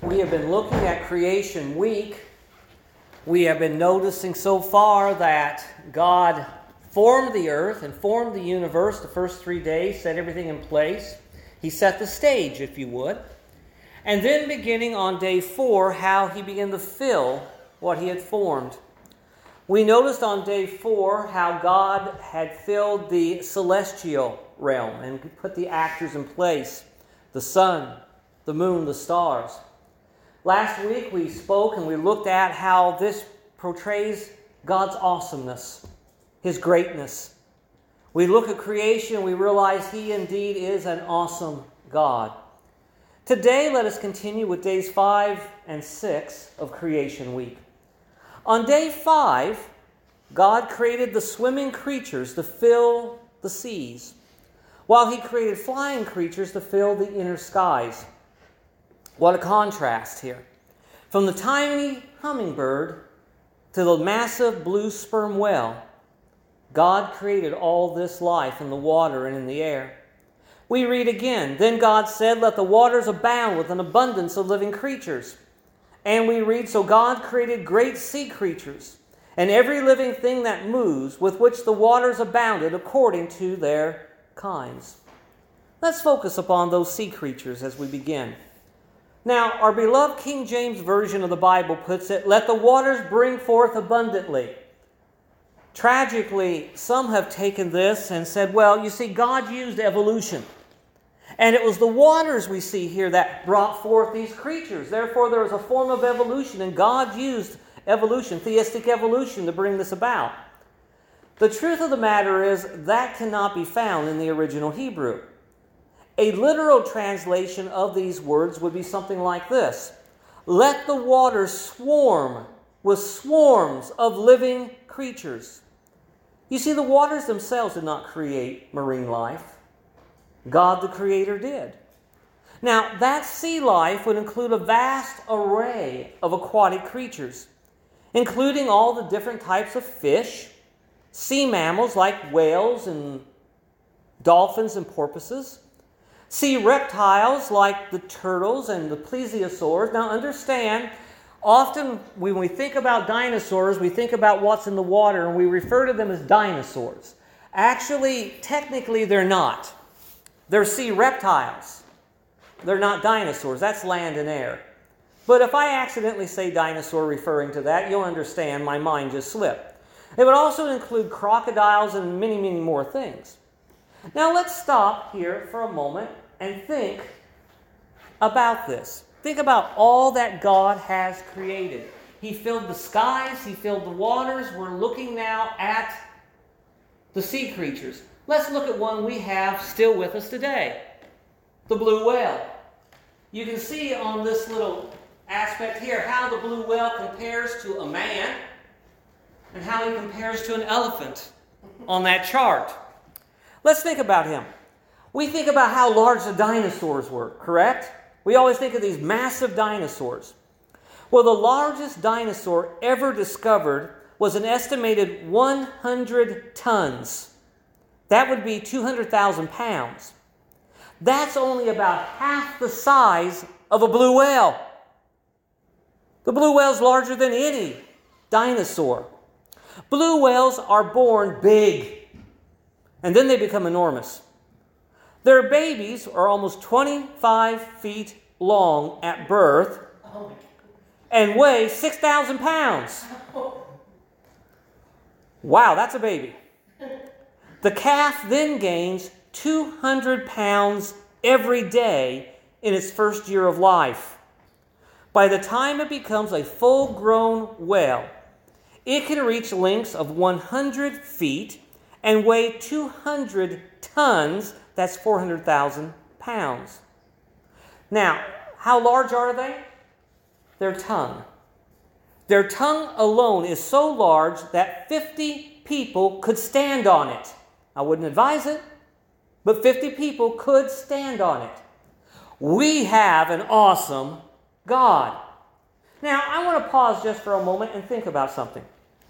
We have been looking at Creation Week. We have been noticing so far that God formed the earth and formed the universe the first 3 days, set everything in place. He set the stage, if you would. And then beginning on day 4, how he began to fill what he had formed. We noticed on day 4 how God had filled the celestial realm and put the actors in place. The sun, the moon, the stars. Last week we spoke and we looked at how this portrays God's awesomeness, His greatness. We look at creation and we realize He indeed is an awesome God. Today let us continue with days 5 and 6 of Creation Week. On day 5, God created the swimming creatures to fill the seas, while He created flying creatures to fill the inner skies. What a contrast here. From the tiny hummingbird to the massive blue sperm whale, God created all this life in the water and in the air. We read again, "Then God said, let the waters abound with an abundance of living creatures." And we read, "So God created great sea creatures, and every living thing that moves, with which the waters abounded according to their kinds." Let's focus upon those sea creatures as we begin. Now, our beloved King James Version of the Bible puts it, "Let the waters bring forth abundantly." Tragically, some have taken this and said, well, you see, God used evolution. And it was the waters we see here that brought forth these creatures. Therefore, there was a form of evolution, and God used evolution, theistic evolution, to bring this about. The truth of the matter is that cannot be found in the original Hebrew. A literal translation of these words would be something like this: "Let the waters swarm with swarms of living creatures." You see, the waters themselves did not create marine life. God the Creator did. Now, that sea life would include a vast array of aquatic creatures, including all the different types of fish, sea mammals like whales and dolphins and porpoises, sea reptiles like the turtles and the plesiosaurs. Now understand, often when we think about dinosaurs, we think about what's in the water and we refer to them as dinosaurs. Actually, technically, they're not. They're sea reptiles. They're not dinosaurs. That's land and air. But if I accidentally say dinosaur referring to that, you'll understand my mind just slipped. It would also include crocodiles and many, many more things. Now let's stop here for a moment and think about this. Think about all that God has created. He filled the skies, He filled the waters. We're looking now at the sea creatures. Let's look at one we have still with us today, the blue whale. You can see on this little aspect here how the blue whale compares to a man and how he compares to an elephant on that chart. Let's think about him. We think about how large the dinosaurs were, correct? We always think of these massive dinosaurs. Well, the largest dinosaur ever discovered was an estimated 100 tons. That would be 200,000 pounds. That's only about half the size of a blue whale. The blue whale's larger than any dinosaur. Blue whales are born big, and then they become enormous. Their babies are almost 25 feet long at birth and weigh 6,000 pounds. Wow, that's a baby. The calf then gains 200 pounds every day in its first year of life. By the time it becomes a full-grown whale, it can reach lengths of 100 feet and weigh 200 tons. That's 400,000 pounds. Now, how large are they? Their tongue. Their tongue alone is so large that 50 people could stand on it. I wouldn't advise it, but 50 people could stand on it. We have an awesome God. Now, I want to pause just for a moment and think about something.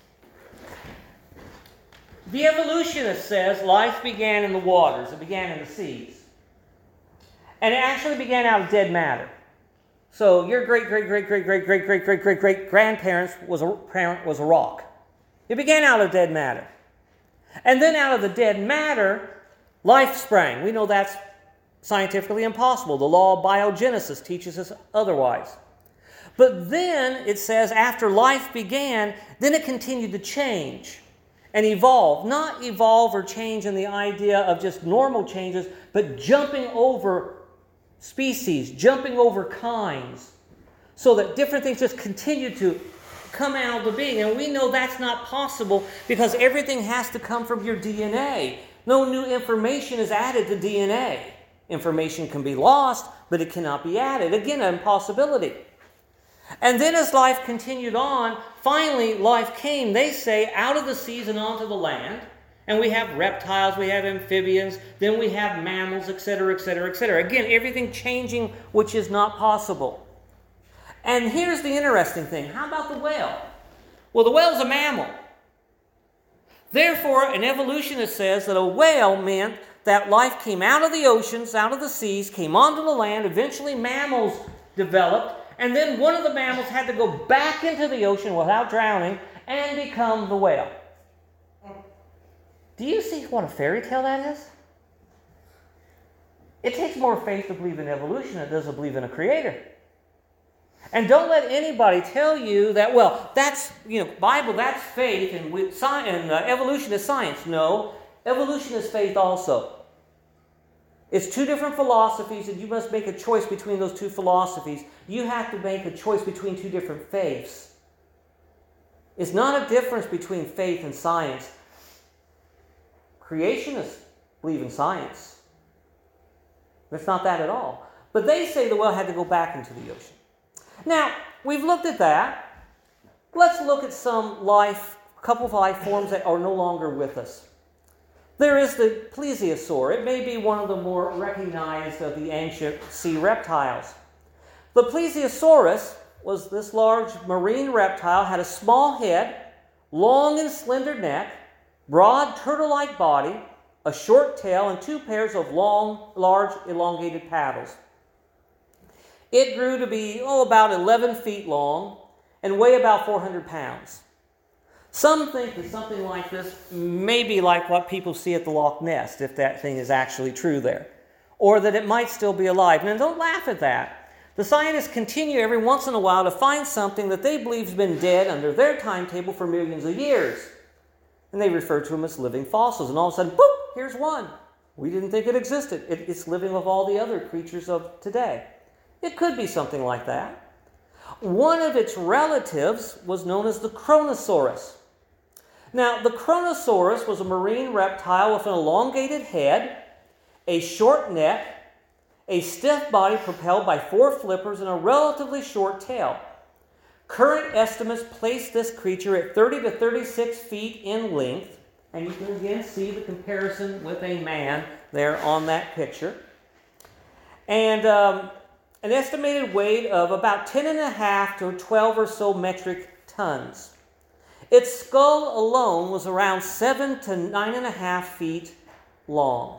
The evolutionist says life began in the waters. It began in the seas. And it actually began out of dead matter. So your great grandparents was a rock. It began out of dead matter. And then out of the dead matter, life sprang. We know that's scientifically impossible. The law of biogenesis teaches us otherwise. But then it says after life began, then it continued to change and evolve. Not evolve or change in the idea of just normal changes, but jumping over species, jumping over kinds, so that different things just continue to come out of being. And we know that's not possible because everything has to come from your DNA. No new information is added to DNA. Information can be lost, but it cannot be added. Again, an impossibility. And then as life continued on, finally life came, they say, out of the seas and onto the land. And we have reptiles, we have amphibians, then we have mammals, etc., etc., etc. Again, everything changing, which is not possible. And here's the interesting thing. How about the whale? Well, the whale's a mammal. Therefore, an evolutionist says that a whale meant that life came out of the oceans, out of the seas, came onto the land, eventually mammals developed, and then one of the mammals had to go back into the ocean without drowning and become the whale. Do you see what a fairy tale that is? It takes more faith to believe in evolution than it does to believe in a creator. And don't let anybody tell you that, well, that's, Bible, that's faith, and evolution is science. No, evolution is faith also. It's two different philosophies, and you must make a choice between those two philosophies. You have to make a choice between two different faiths. It's not a difference between faith and science. Creationists believe in science. It's not that at all. But they say the whale had to go back into the ocean. Now, we've looked at that. Let's look at a couple of life forms that are no longer with us. There is the plesiosaur. It may be one of the more recognized of the ancient sea reptiles. The plesiosaurus was this large marine reptile, had a small head, long and slender neck, broad turtle-like body, a short tail, and two pairs of large, elongated paddles. It grew to be, about 11 feet long and weigh about 400 pounds. Some think that something like this may be like what people see at the Loch Ness, if that thing is actually true there, or that it might still be alive. And don't laugh at that. The scientists continue every once in a while to find something that they believe has been dead under their timetable for millions of years. And they refer to them as living fossils. And all of a sudden, boop, here's one. We didn't think it existed. It's living with all the other creatures of today. It could be something like that. One of its relatives was known as the Kronosaurus. Now, the Kronosaurus was a marine reptile with an elongated head, a short neck, a stiff body propelled by 4 flippers, and a relatively short tail. Current estimates place this creature at 30 to 36 feet in length, and you can again see the comparison with a man there on that picture. And an estimated weight of about 10.5 to 12 or so metric tons. Its skull alone was around 7 to 9.5 feet long.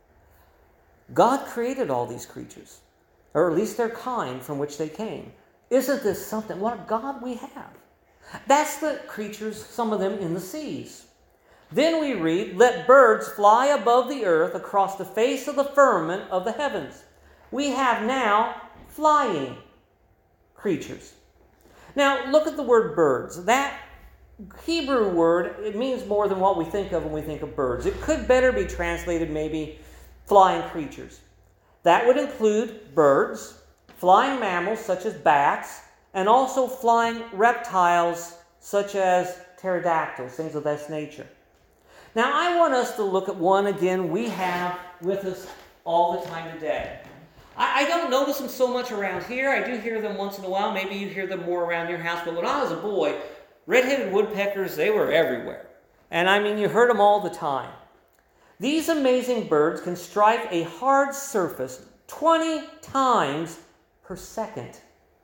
God created all these creatures, or at least their kind from which they came. Isn't this something? What a God we have. That's the creatures, some of them in the seas. Then we read, let birds fly above the earth across the face of the firmament of the heavens. We have now flying creatures. Now, look at the word birds. That Hebrew word, it means more than what we think of when we think of birds. It could better be translated maybe flying creatures. That would include birds, flying mammals such as bats, and also flying reptiles such as pterodactyls, things of this nature. Now, I want us to look at one again we have with us all the time today. I don't notice them so much around here. I do hear them once in a while. Maybe you hear them more around your house. But when I was a boy, red-headed woodpeckers, they were everywhere. And I mean, you heard them all the time. These amazing birds can strike a hard surface 20 times per second.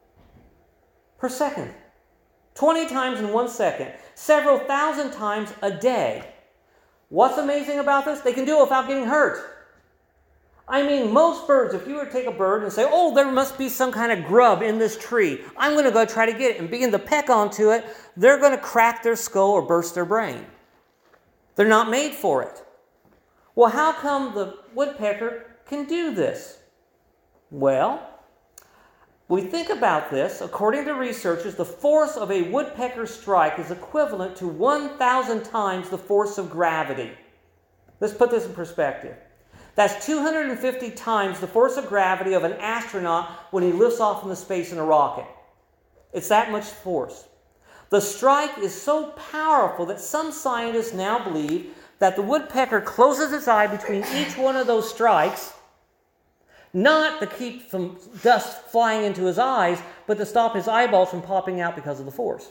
Per second. 20 times in 1 second. Several thousand times a day. What's amazing about this? They can do it without getting hurt. I mean, most birds, if you were to take a bird and say, oh, there must be some kind of grub in this tree, I'm going to go try to get it, and begin to peck onto it, they're going to crack their skull or burst their brain. They're not made for it. Well, how come the woodpecker can do this? Well, we think about this. According to researchers, the force of a woodpecker strike is equivalent to 1,000 times the force of gravity. Let's put this in perspective. That's 250 times the force of gravity of an astronaut when he lifts off into space in a rocket. It's that much force. The strike is so powerful that some scientists now believe that the woodpecker closes its eye between each one of those strikes, not to keep some dust flying into his eyes, but to stop his eyeballs from popping out because of the force.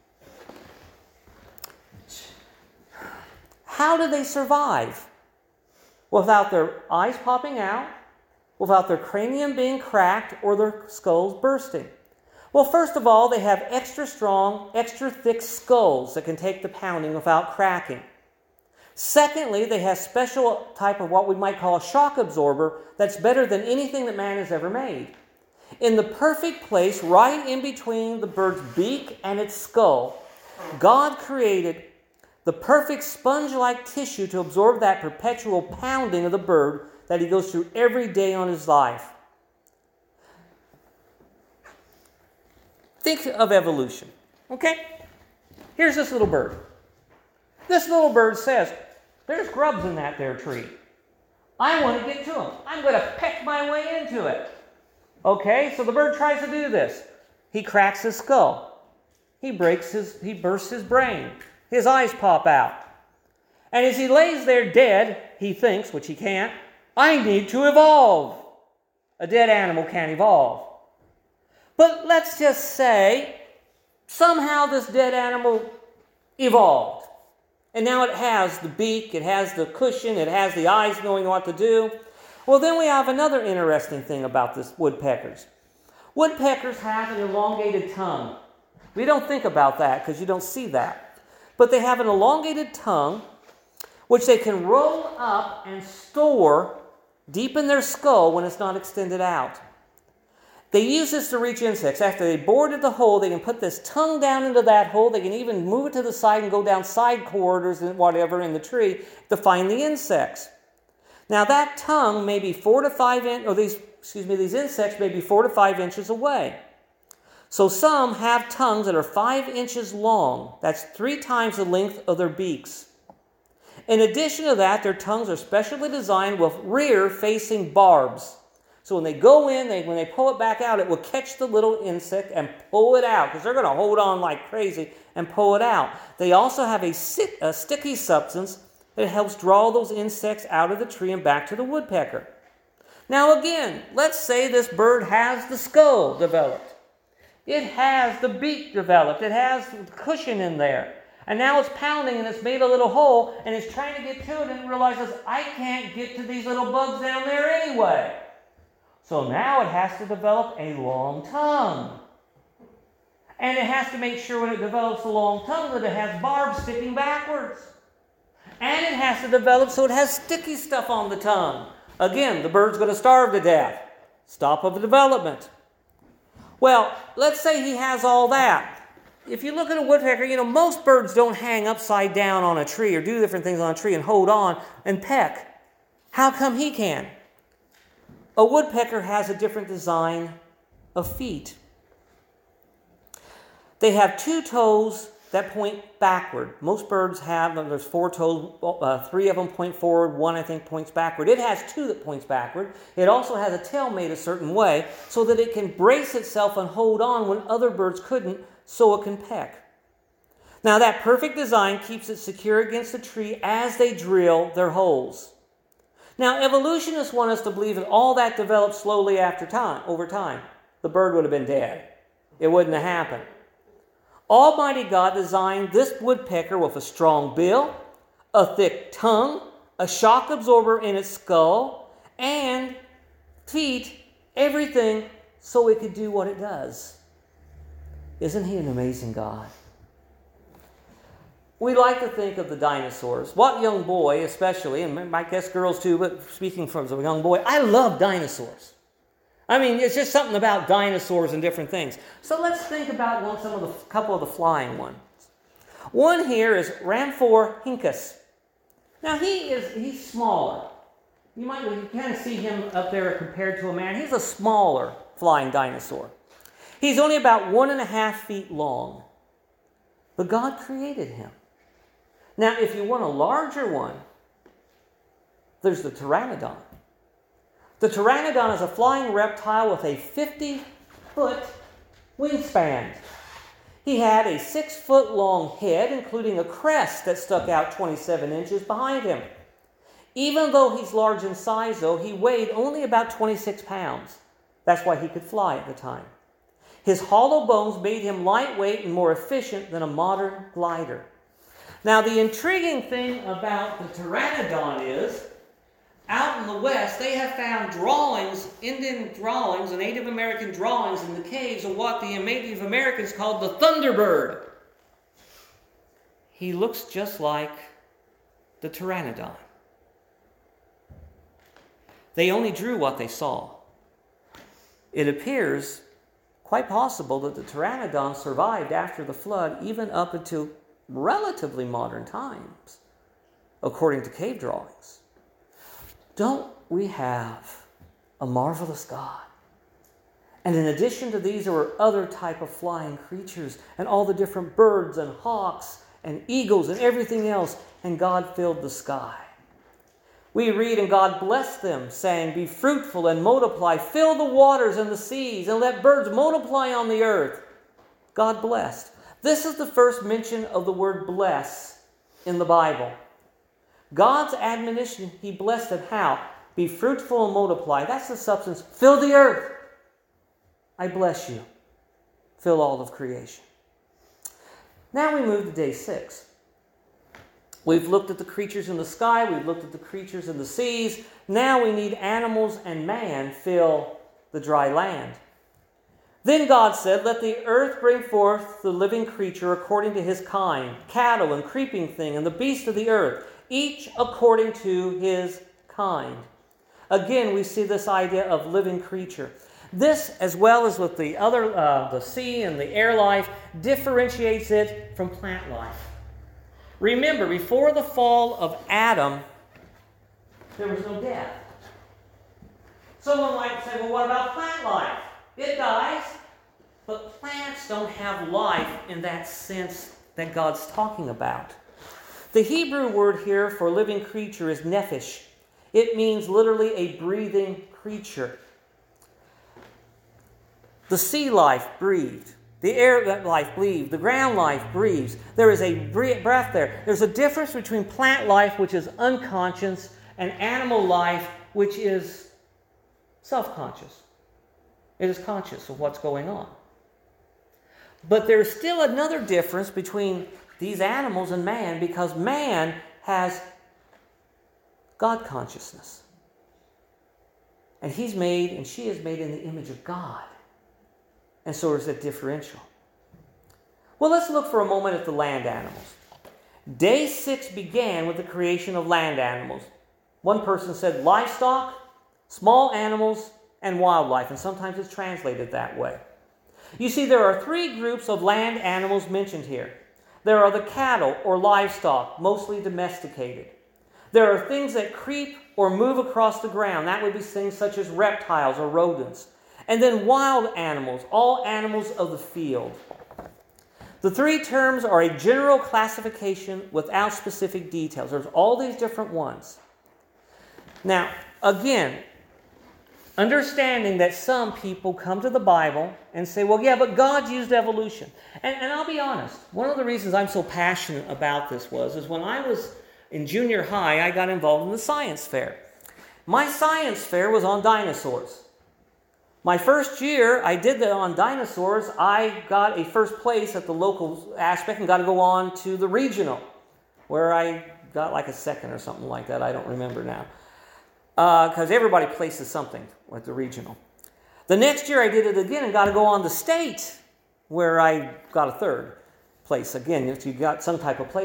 How do they survive? Without their eyes popping out, without their cranium being cracked, or their skulls bursting? Well, first of all, they have extra strong, extra thick skulls that can take the pounding without cracking. Secondly, they have special type of what we might call a shock absorber that's better than anything that man has ever made. In the perfect place, right in between the bird's beak and its skull, God created the perfect sponge-like tissue to absorb that perpetual pounding of the bird that he goes through every day on his life. Think of evolution, okay? Here's this little bird. This little bird says, there's grubs in that there tree. I want to get to them. I'm going to peck my way into it. Okay, so the bird tries to do this. He cracks his skull. He bursts his brain. His eyes pop out. And as he lays there dead, he thinks, which he can't, I need to evolve. A dead animal can't evolve. But let's just say somehow this dead animal evolved. And now it has the beak, it has the cushion, it has the eyes knowing what to do. Well, then we have another interesting thing about this woodpeckers. Woodpeckers have an elongated tongue. We don't think about that because you don't see that. But they have an elongated tongue which they can roll up and store deep in their skull when it's not extended out. They use this to reach insects. After they boarded the hole, they can put this tongue down into that hole. They can even move it to the side and go down side corridors and whatever in the tree to find the insects. Now that tongue may be 4 to 5 inches, these insects may be 4 to 5 inches away. So some have tongues that are 5 inches long. That's 3 times the length of their beaks. In addition to that, their tongues are specially designed with rear-facing barbs. So when they go in, when they pull it back out, it will catch the little insect and pull it out, because they're going to hold on like crazy and pull it out. They also have a sticky substance that helps draw those insects out of the tree and back to the woodpecker. Now again, let's say this bird has the skull developed. It has the beak developed. It has the cushion in there. And now it's pounding and it's made a little hole and it's trying to get to it and realizes, I can't get to these little bugs down there anyway. So now it has to develop a long tongue. And it has to make sure when it develops a long tongue that it has barbs sticking backwards. And it has to develop so it has sticky stuff on the tongue. Again, the bird's going to starve to death. Stop of the development. Well, let's say he has all that. If you look at a woodpecker, most birds don't hang upside down on a tree or do different things on a tree and hold on and peck. How come he can? A woodpecker has a different design of feet. They have 2 toes that point backward. Most birds have, there's 4 toes, 3 of them point forward, 1 I think points backward. It has 2 that points backward. It also has a tail made a certain way so that it can brace itself and hold on when other birds couldn't, so it can peck. Now that perfect design keeps it secure against the tree as they drill their holes. Now evolutionists want us to believe that all that developed slowly over time. The bird would have been dead. It wouldn't have happened. Almighty God designed this woodpecker with a strong bill, a thick tongue, a shock absorber in its skull, and feet, everything so it could do what it does. Isn't he an amazing God? we like to think of the dinosaurs. What young boy, especially, and I guess girls too, but speaking from as a young boy, I love dinosaurs. I mean, it's just something about dinosaurs and different things. So let's think about couple of the flying ones. One here is Rhamphorhynchus. Now he's smaller. You kind of see him up there compared to a man. He's a smaller flying dinosaur. He's only about 1.5 feet long. But God created him. Now, if you want a larger one, there's the Pteranodon. The Pteranodon is a flying reptile with a 50-foot wingspan. He had a 6-foot-long head, including a crest that stuck out 27 inches behind him. Even though he's large in size, though, he weighed only about 26 pounds. That's why he could fly at the time. His hollow bones made him lightweight and more efficient than a modern glider. Now, the intriguing thing about the Pteranodon is, out in the West, they have found drawings, Indian drawings and Native American drawings in the caves of what the Native Americans called the Thunderbird. He looks just like the Pteranodon. They only drew what they saw. It appears quite possible that the Pteranodon survived after the flood even up into relatively modern times, according to cave drawings. Don't we have a marvelous God? And in addition to these, there were other type of flying creatures and all the different birds and hawks and eagles and everything else, and God filled the sky. We read, and God blessed them, saying, "Be fruitful and multiply, fill the waters and the seas, and let birds multiply on the earth." God blessed. This is the first mention of the word bless in the Bible. God's admonition, He blessed them how? Be fruitful and multiply. That's the substance. Fill the earth. I bless you. Fill all of creation. Now we move to day 6. We've looked at the creatures in the sky. We've looked at the creatures in the seas. Now we need animals and man fill the dry land. Then God said, "Let the earth bring forth the living creature according to his kind, cattle and creeping thing, and the beasts of the earth, each according to his kind." Again, we see this idea of living creature. This, as well as with the other, the sea and the air life, differentiates it from plant life. Remember, before the fall of Adam, there was no death. Someone might say, well, what about plant life? It dies. But plants don't have life in that sense that God's talking about. The Hebrew word here for living creature is nephesh. It means literally a breathing creature. The sea life breathed. The air life breathes. The ground life breathes. There is a breath there. There's a difference between plant life, which is unconscious, and animal life, which is self-conscious. It is conscious of what's going on. But there's still another difference between these animals and man, because man has God consciousness. And he's made, and she is made in the image of God. And so is that differential. Well, let's look for a moment at the land animals. Day 6 began with the creation of land animals. One person said livestock, small animals, and wildlife, and sometimes it's translated that way. You see, there are 3 groups of land animals mentioned here. There are the cattle or livestock, mostly domesticated. There are things that creep or move across the ground. That would be things such as reptiles or rodents. And then wild animals, all animals of the field. The 3 terms are a general classification without specific details. There's all these different ones. Now, again, understanding that some people come to the Bible and say, well, yeah, but God used evolution. And I'll be honest, one of the reasons I'm so passionate about this is when I was in junior high, I got involved in the science fair. My science fair was on dinosaurs. My first year, I did that on dinosaurs. I got a first place at the local aspect and got to go on to the regional, where I got like a second or something like that. I don't remember now. Because everybody places something at the regional. The next year, I did it again and got to go on the state, where I got a third place. Again, if you got some type of placing.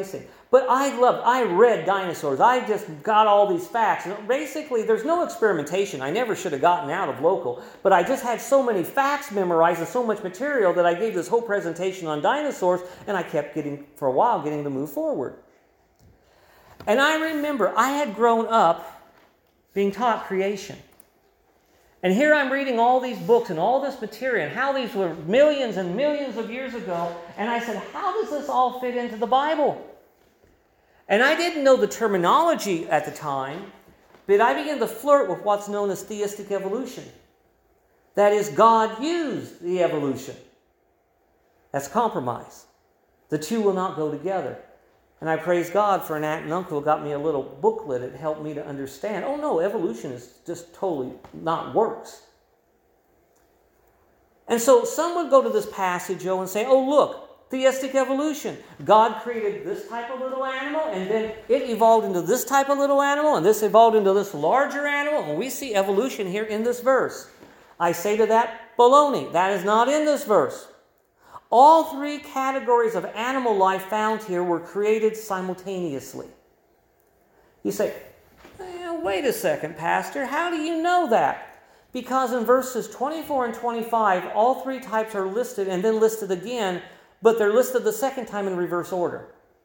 But I read dinosaurs. I just got all these facts. And basically, there's no experimentation. I never should have gotten out of local. But I just had so many facts memorized and so much material that I gave this whole presentation on dinosaurs, and I kept for a while, getting to move forward. And I remember I had grown up being taught creation. And here I'm reading all these books and all this material and how these were millions and millions of years ago. And I said, how does this all fit into the Bible? And I didn't know the terminology at the time, but I began to flirt with what's known as theistic evolution. That is, God used the evolution. That's compromise. The two will not go together. And I praise God for an aunt and uncle who got me a little booklet. It helped me to understand, oh no, evolution is just totally not works. And so some would go to this passage, and say, oh look, theistic evolution. God created this type of little animal, and then it evolved into this type of little animal, and this evolved into this larger animal, and we see evolution here in this verse. I say to that, baloney. That is not in this verse. All three categories of animal life found here were created simultaneously. You say, wait a second, Pastor, how do you know that? Because in verses 24 and 25, all three types are listed and then listed again, but they're listed the second time in reverse order.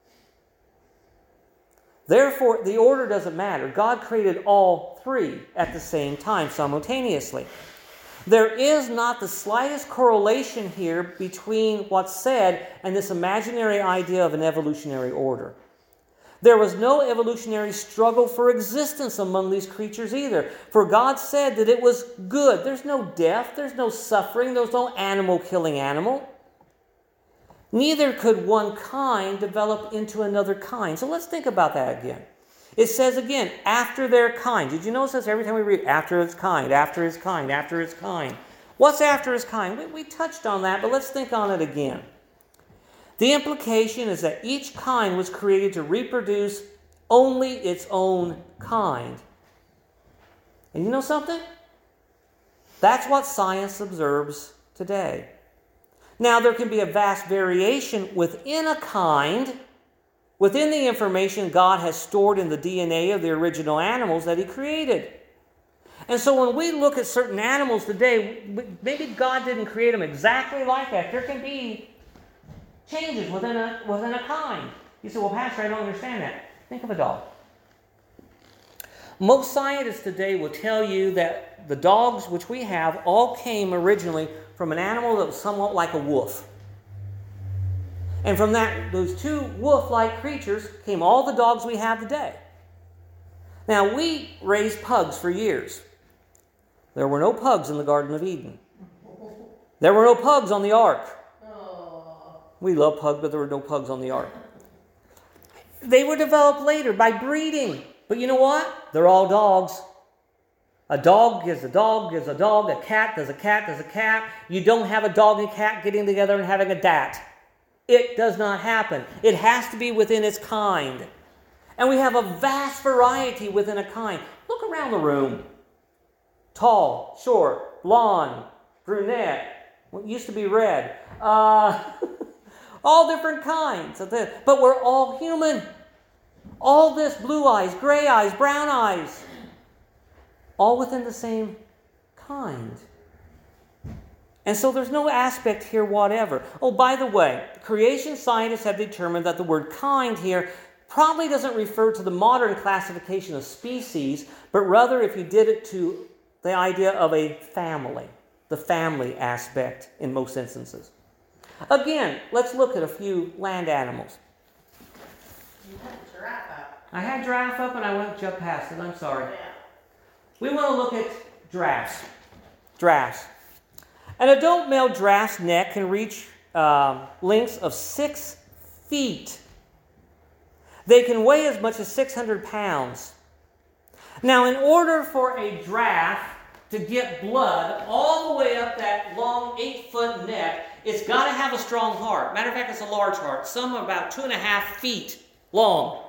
Therefore, the order doesn't matter. God created all three at the same time, simultaneously. There is not the slightest correlation here between what's said and this imaginary idea of an evolutionary order. There was no evolutionary struggle for existence among these creatures either. For God said that it was good. There's no death, there's no suffering, there's no animal killing animal. Neither could one kind develop into another kind. So let's think about that again. It says again, after their kind. Did you notice this every time we read, after its kind, after its kind, after its kind? What's after its kind? We touched on that, but let's think on it again. The implication is that each kind was created to reproduce only its own kind. And you know something? That's what science observes today. Now, there can be a vast variation within a kind, within the information God has stored in the DNA of the original animals that He created. And so when we look at certain animals today, maybe God didn't create them exactly like that. There can be changes within a kind. You say, well, Pastor, I don't understand that. Think of a dog. Most scientists today will tell you that the dogs which we have all came originally from an animal that was somewhat like a wolf. And from those two wolf-like creatures came all the dogs we have today. Now, we raised pugs for years. There were no pugs in the Garden of Eden. There were no pugs on the ark. We love pugs, but there were no pugs on the ark. They were developed later by breeding. But you know what? They're all dogs. A dog is a dog is a dog. A cat is a cat is a cat. You don't have a dog and cat getting together and having a dat. It does not happen. It has to be within its kind. And we have a vast variety within a kind. Look around the room. Tall, short, blonde, brunette, what used to be red. All different kinds of this. But we're all human. All this blue eyes, gray eyes, brown eyes. All within the same kind. And so there's no aspect here whatever. Oh, by the way, creation scientists have determined that the word kind here probably doesn't refer to the modern classification of species, but rather if you did it to the idea of a family, the family aspect in most instances. Again, let's look at a few land animals. You had a giraffe up. I had giraffe up and I went jump past it. I'm sorry. Yeah. We want to look at giraffes. Giraffes. An adult male giraffe's neck can reach lengths of 6 feet. They can weigh as much as 600 pounds. Now, in order for a giraffe to get blood all the way up that long 8-foot neck, it's got to have a strong heart. Matter of fact, it's a large heart. Some are about 2.5 feet long.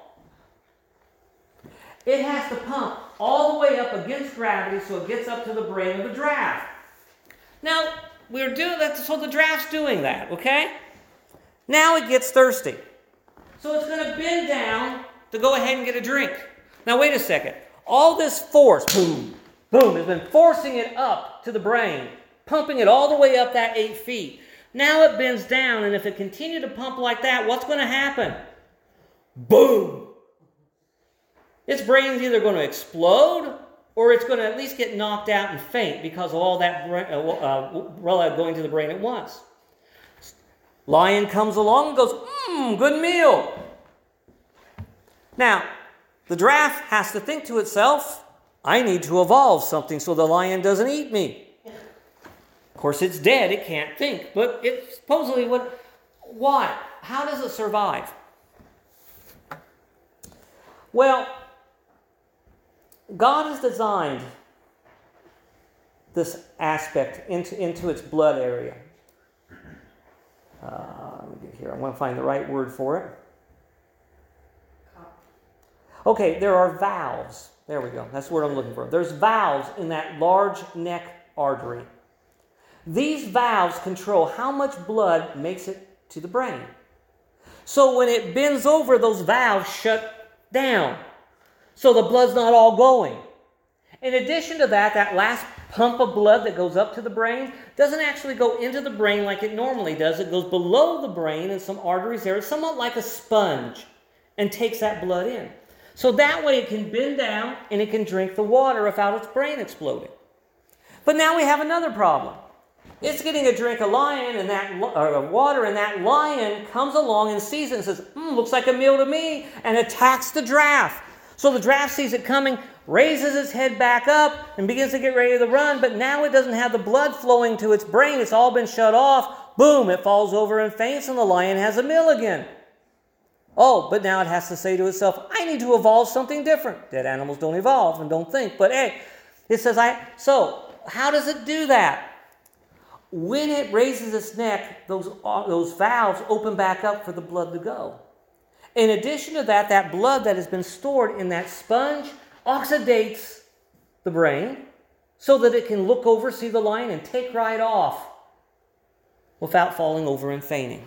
It has to pump all the way up against gravity so it gets up to the brain of the giraffe. Now, we're doing that, so the giraffe's doing that, okay? Now it gets thirsty. So it's going to bend down to go ahead and get a drink. Now wait a second. All this force, boom, boom, has been forcing it up to the brain, pumping it all the way up that 8 feet. Now it bends down, and if it continued to pump like that, what's going to happen? Boom! Its brain's either going to explode, or it's going to at least get knocked out and faint because of all that blood going to the brain at once. Lion comes along and goes, good meal. Now, the giraffe has to think to itself, I need to evolve something so the lion doesn't eat me. Of course, it's dead. It can't think. But it supposedly would. Why? How does it survive? Well, God has designed this aspect into its blood area. Let me get here. I want to find the right word for it. Okay, there are valves. There we go. That's what I'm looking for. There's valves in that large neck artery. These valves control how much blood makes it to the brain. So when it bends over, those valves shut down. So the blood's not all going. In addition to that, that last pump of blood that goes up to the brain doesn't actually go into the brain like it normally does. It goes below the brain in some arteries there. It's somewhat like a sponge and takes that blood in. So that way it can bend down and it can drink the water without its brain exploding. But now we have another problem. It's getting a drink of lion and water, and that lion comes along and sees it and says, looks like a meal to me, and attacks the giraffe. So the giraffe sees it coming, raises its head back up, and begins to get ready to run, but now it doesn't have the blood flowing to its brain. It's all been shut off. Boom, it falls over and faints, and the lion has a meal again. Oh, but now it has to say to itself, I need to evolve something different. Dead animals don't evolve and don't think. But hey, it says, so how does it do that? When it raises its neck, those valves open back up for the blood to go. In addition to that, that blood that has been stored in that sponge oxidates the brain so that it can look over, see the lion, and take right off without falling over and fainting.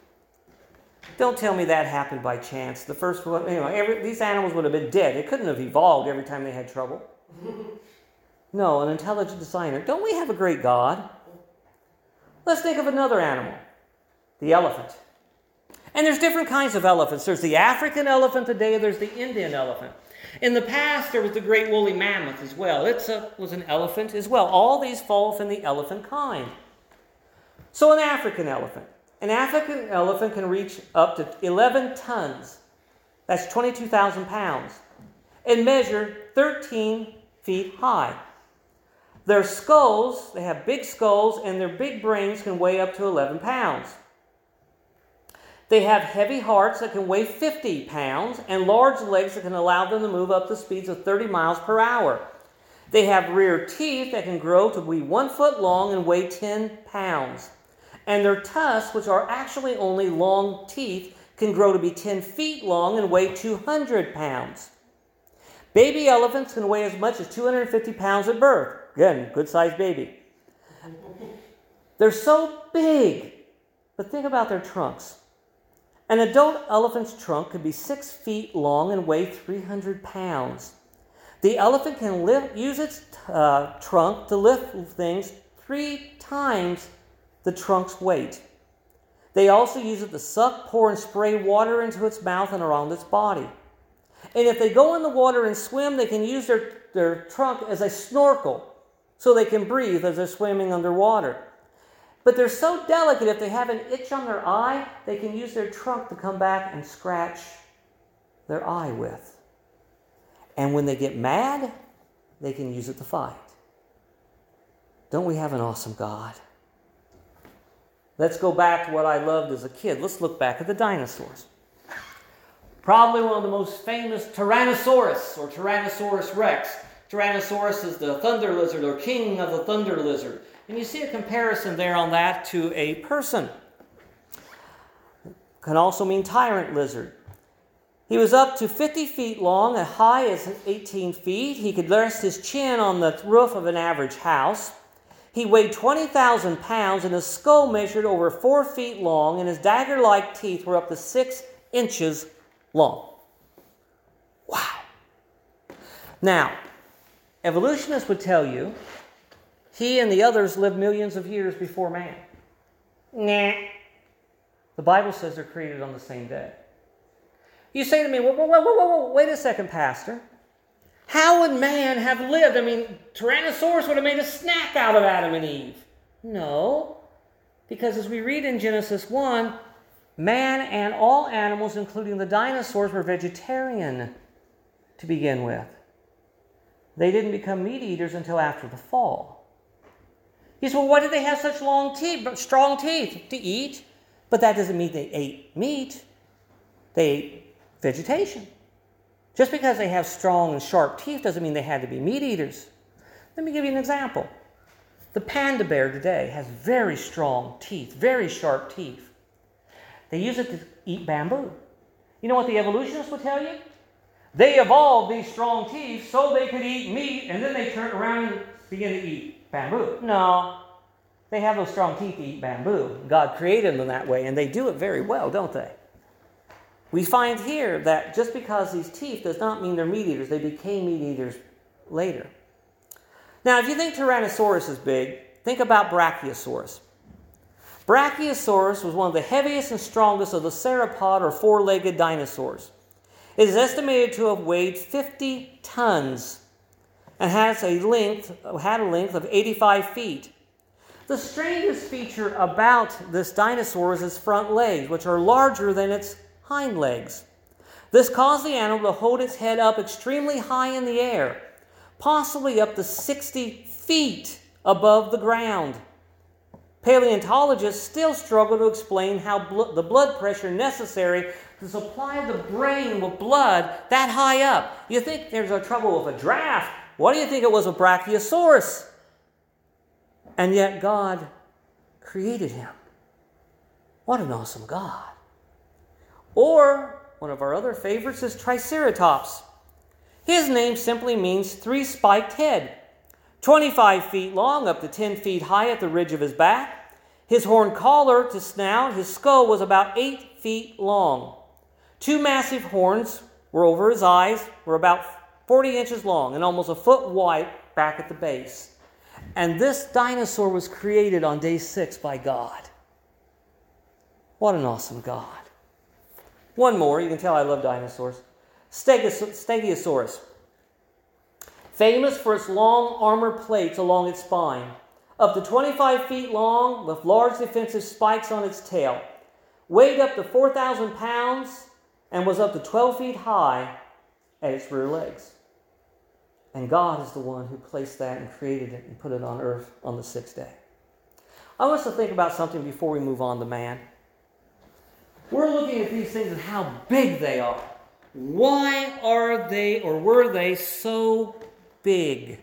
Don't tell me that happened by chance. The first one, these animals would have been dead. They couldn't have evolved every time they had trouble. No, an intelligent designer. Don't we have a great God? Let's think of another animal, the elephant. And there's different kinds of elephants. There's the African elephant today, there's the Indian elephant. In the past, there was the great woolly mammoth as well. It was an elephant as well. All these fall within the elephant kind. So an African elephant can reach up to 11 tons. That's 22,000 pounds. And measure 13 feet high. Their skulls, they have big skulls, and their big brains can weigh up to 11 pounds. They have heavy hearts that can weigh 50 pounds and large legs that can allow them to move up to speeds of 30 miles per hour. They have rear teeth that can grow to be 1 foot long and weigh 10 pounds. And their tusks, which are actually only long teeth, can grow to be 10 feet long and weigh 200 pounds. Baby elephants can weigh as much as 250 pounds at birth. Again, good-sized baby. They're so big, but think about their trunks. An adult elephant's trunk could be 6 feet long and weigh 300 pounds. The elephant can use its trunk to lift things 3 times the trunk's weight. They also use it to suck, pour, and spray water into its mouth and around its body. And if they go in the water and swim, they can use their trunk as a snorkel so they can breathe as they're swimming underwater. But they're so delicate, if they have an itch on their eye, they can use their trunk to come back and scratch their eye with. And when they get mad, they can use it to fight. Don't we have an awesome God? Let's go back to what I loved as a kid. Let's look back at the dinosaurs. Probably one of the most famous Tyrannosaurus or Tyrannosaurus Rex. Tyrannosaurus is the thunder lizard or king of the thunder lizard. And you see a comparison there on that to a person. Can also mean tyrant lizard. He was up to 50 feet long, as high as 18 feet. He could rest his chin on the roof of an average house. He weighed 20,000 pounds, and his skull measured over 4 feet long, and his dagger-like teeth were up to 6 inches long. Wow. Now, evolutionists would tell you he and the others lived millions of years before man. Nah. The Bible says they're created on the same day. You say to me, whoa, wait a second, Pastor. How would man have lived? I mean, Tyrannosaurus would have made a snack out of Adam and Eve. No, because as we read in Genesis 1, man and all animals, including the dinosaurs, were vegetarian to begin with. They didn't become meat eaters until after the fall. You say, well, why did they have such strong teeth to eat? But that doesn't mean they ate meat. They ate vegetation. Just because they have strong and sharp teeth doesn't mean they had to be meat eaters. Let me give you an example. The panda bear today has very strong teeth, very sharp teeth. They use it to eat bamboo. You know what the evolutionists will tell you? They evolved these strong teeth so they could eat meat, and then they turned around and began to eat bamboo. No, they have those strong teeth to eat bamboo. God created them that way, and they do it very well, don't they? We find here that just because these teeth does not mean they're meat eaters. They became meat eaters later. Now, if you think Tyrannosaurus is big, think about Brachiosaurus. Brachiosaurus was one of the heaviest and strongest of the sauropod or four-legged dinosaurs. It is estimated to have weighed 50 tons and had a length of 85 feet. The strangest feature about this dinosaur is its front legs, which are larger than its hind legs. This caused the animal to hold its head up extremely high in the air, possibly up to 60 feet above the ground. Paleontologists still struggle to explain how the blood pressure necessary to supply the brain with blood that high up. You think there's a trouble with a giraffe. What do you think it was with Brachiosaurus? And yet God created him. What an awesome God. Or, one of our other favorites is Triceratops. His name simply means three-spiked head. 25 feet long, up to 10 feet high at the ridge of his back. His horn collar to snout, his skull was about 8 feet long. Two massive horns were over his eyes, were about 40 inches long and almost a foot wide back at the base. And this dinosaur was created on day 6 by God. What an awesome God. One more, you can tell I love dinosaurs. Stegosaurus. Famous for its long armor plates along its spine. Up to 25 feet long with large defensive spikes on its tail. Weighed up to 4,000 pounds and was up to 12 feet high at its rear legs. And God is the one who placed that and created it and put it on earth on the 6th day. I want us to think about something before we move on to man. We're looking at these things and how big they are. Why are they or were they so big?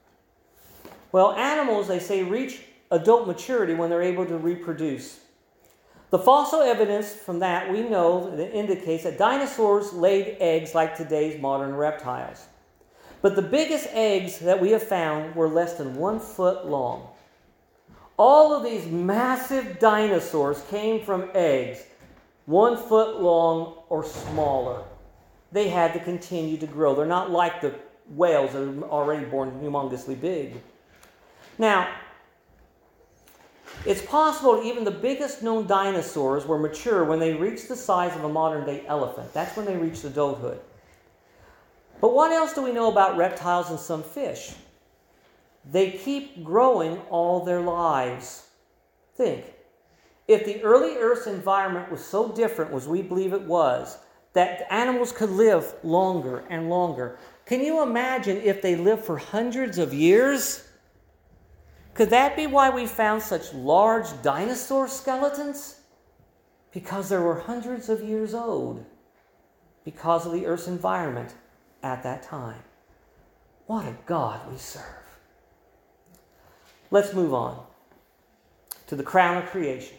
Well, animals, they say, reach adult maturity when they're able to reproduce. The fossil evidence from that we know that indicates that dinosaurs laid eggs like today's modern reptiles. But the biggest eggs that we have found were less than 1 foot long. All of these massive dinosaurs came from eggs 1 foot long or smaller. They had to continue to grow. They're not like the whales that are already born humongously big. Now, it's possible that even the biggest known dinosaurs were mature when they reached the size of a modern-day elephant. That's when they reached adulthood. But what else do we know about reptiles and some fish? They keep growing all their lives. Think. If the early Earth's environment was so different as we believe it was, that animals could live longer and longer, can you imagine if they lived for hundreds of years? Could that be why we found such large dinosaur skeletons? Because they were hundreds of years old, because of the Earth's environment at that time. What a God we serve. Let's move on to the crown of creation.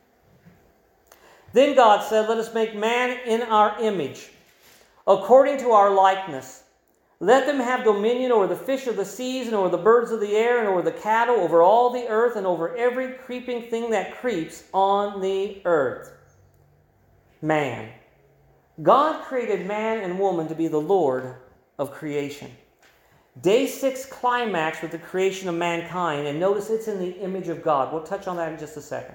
Then God said, "Let us make man in our image, according to our likeness. Let them have dominion over the fish of the seas, and over the birds of the air, and over the cattle, over all the earth, and over every creeping thing that creeps on the earth." Man. God created man and woman to be the Lord of creation. Day 6 climaxed with the creation of mankind, and notice it's in the image of God. We'll touch on that in just a second.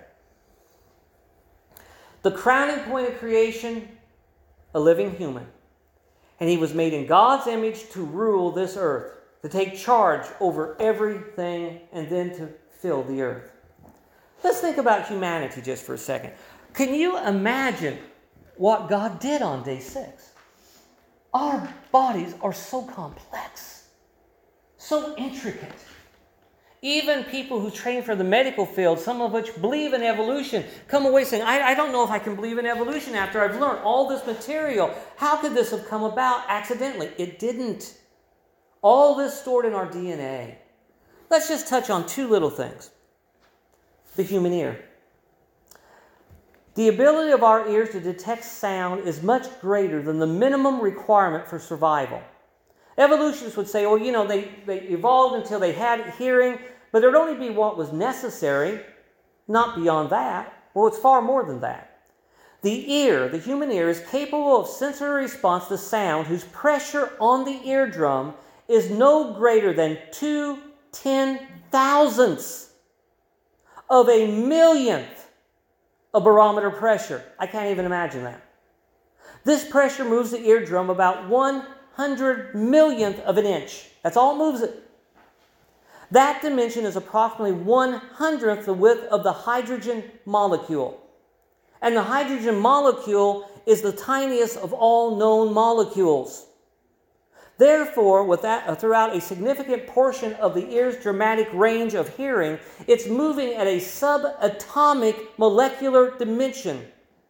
The crowning point of creation, a living human. And he was made in God's image to rule this earth, to take charge over everything, and then to fill the earth. Let's think about humanity just for a second. Can you imagine what God did on day 6? Our bodies are so complex, so intricate. Even people who train for the medical field, some of which believe in evolution, come away saying, I don't know if I can believe in evolution after I've learned all this material. How could this have come about accidentally? It didn't. All this stored in our DNA. Let's just touch on 2 little things. The human ear. The ability of our ears to detect sound is much greater than the minimum requirement for survival. Evolutionists would say, they evolved until they had hearing, but it would only be what was necessary, not beyond that. Well, it's far more than that. The ear, the human ear, is capable of sensory response to sound whose pressure on the eardrum is no greater than 2/10,000ths of a millionth of barometer pressure. I can't even imagine that. This pressure moves the eardrum about 100 millionth of an inch. That's all it moves it. That dimension is approximately 1/100th the width of the hydrogen molecule. And the hydrogen molecule is the tiniest of all known molecules. Therefore, throughout a significant portion of the ear's dramatic range of hearing, it's moving at a subatomic molecular dimension.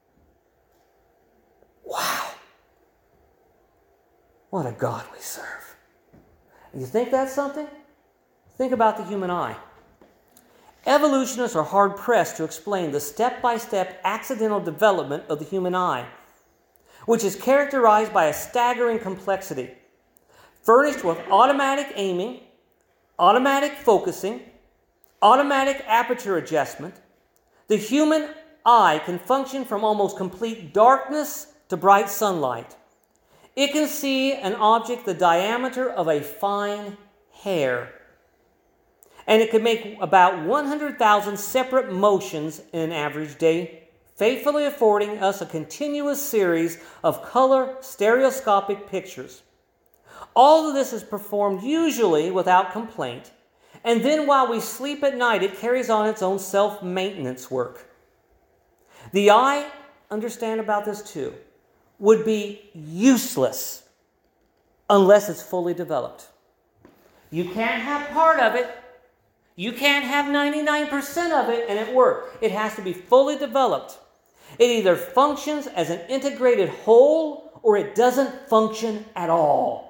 Wow. What a God we serve. You think that's something? Think about the human eye. Evolutionists are hard-pressed to explain the step-by-step accidental development of the human eye, which is characterized by a staggering complexity. Furnished with automatic aiming, automatic focusing, automatic aperture adjustment, the human eye can function from almost complete darkness to bright sunlight. It can see an object the diameter of a fine hair. And it can make about 100,000 separate motions in an average day, faithfully affording us a continuous series of color stereoscopic pictures. All of this is performed usually without complaint, and then while we sleep at night, it carries on its own self-maintenance work. The eye, understand about this too, would be useless unless it's fully developed. You can't have part of it. You can't have 99% of it and it works. It has to be fully developed. It either functions as an integrated whole or it doesn't function at all.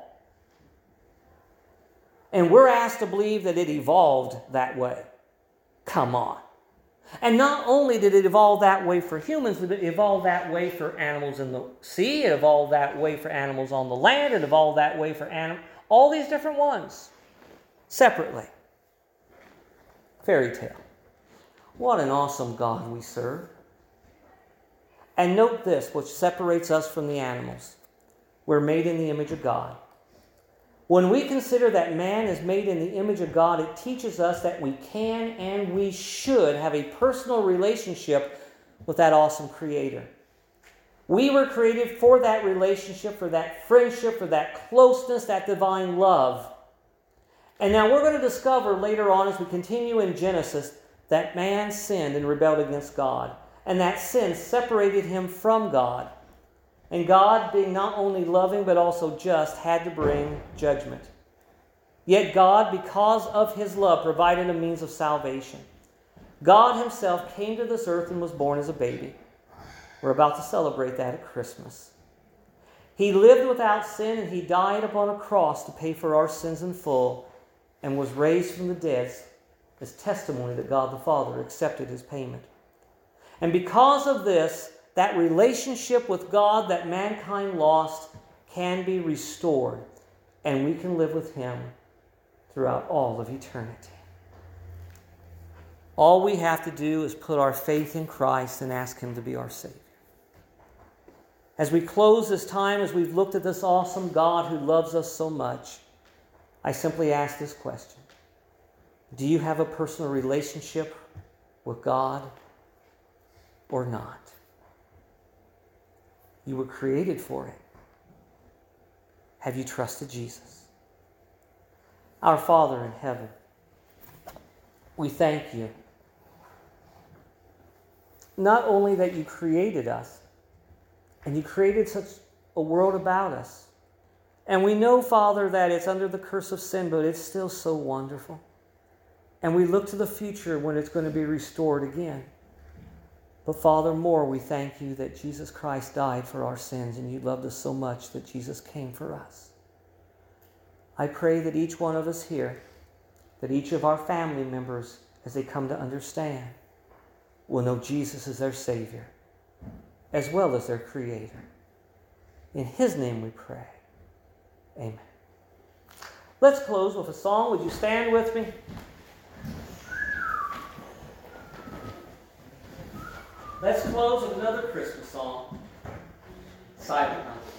And we're asked to believe that it evolved that way. Come on. And not only did it evolve that way for humans, but it evolved that way for animals in the sea. It evolved that way for animals on the land. It evolved that way for all these different ones. Separately. Fairy tale. What an awesome God we serve. And note this, which separates us from the animals. We're made in the image of God. When we consider that man is made in the image of God, it teaches us that we can and we should have a personal relationship with that awesome Creator. We were created for that relationship, for that friendship, for that closeness, that divine love. And now we're going to discover later on as we continue in Genesis that man sinned and rebelled against God. And that sin separated him from God. And God, being not only loving but also just, had to bring judgment. Yet God, because of His love, provided a means of salvation. God Himself came to this earth and was born as a baby. We're about to celebrate that at Christmas. He lived without sin and He died upon a cross to pay for our sins in full and was raised from the dead as testimony that God the Father accepted His payment. And because of this, that relationship with God that mankind lost can be restored, and we can live with Him throughout all of eternity. All we have to do is put our faith in Christ and ask Him to be our Savior. As we close this time, as we've looked at this awesome God who loves us so much, I simply ask this question. Do you have a personal relationship with God or not? You were created for it. Have you trusted Jesus? Our Father in heaven, we thank you. Not only that you created us, and you created such a world about us. And we know, Father, that it's under the curse of sin, but it's still so wonderful. And we look to the future when it's going to be restored again. But Father, more, we thank you that Jesus Christ died for our sins, and you loved us so much that Jesus came for us. I pray that each one of us here, that each of our family members, as they come to understand, will know Jesus as their Savior, as well as their Creator. In His name we pray. Amen. Let's close with a song. Would you stand with me? Let's close with another Christmas song, Silent Night.